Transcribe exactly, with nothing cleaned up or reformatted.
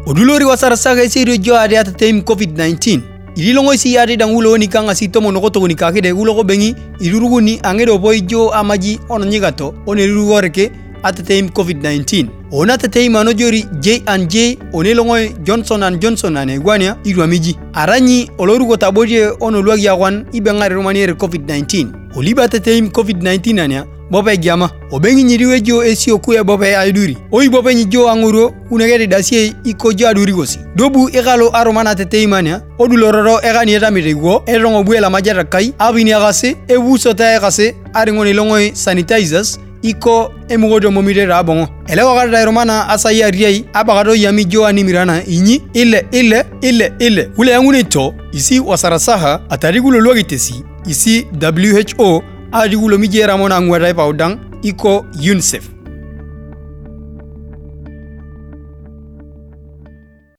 Odulori wasara saga sirio jo ade at time COVID nineteen. Ililongo si ade dangulo ni kanga si tomo nokoto ni kakide ulo ko bengi ilurugu ni angedo boy jo amaji ono nyigato one reke at time COVID nineteen. Ona at time anojori J and J onelongo Johnson and Johnson ane gwania iruamiji. Aranyi olorugo taboje ono luagi yawan ibengare romaniere COVID nineteen. Oliba at time COVID nineteen ania bope gyama obengi nyiriwe jo esio kuya bope aiduri oyi bope nyijo anguro unegeri dasie iko jo aduri gosi dobu egalo aromana teteimania odulororo egani etamirigo erongo buela majara kai abini agase ebuso ta egase aringoni longoi sanitizers iko emugodo momire rabongo elewa garda romana asai ariai abagado yami jo animirana inyi ile ile ile ile ule yangune to isi wasarasaha atarigulo logitesi isi W H O Adigulo mijera mona ngwera paudang iko UNICEF.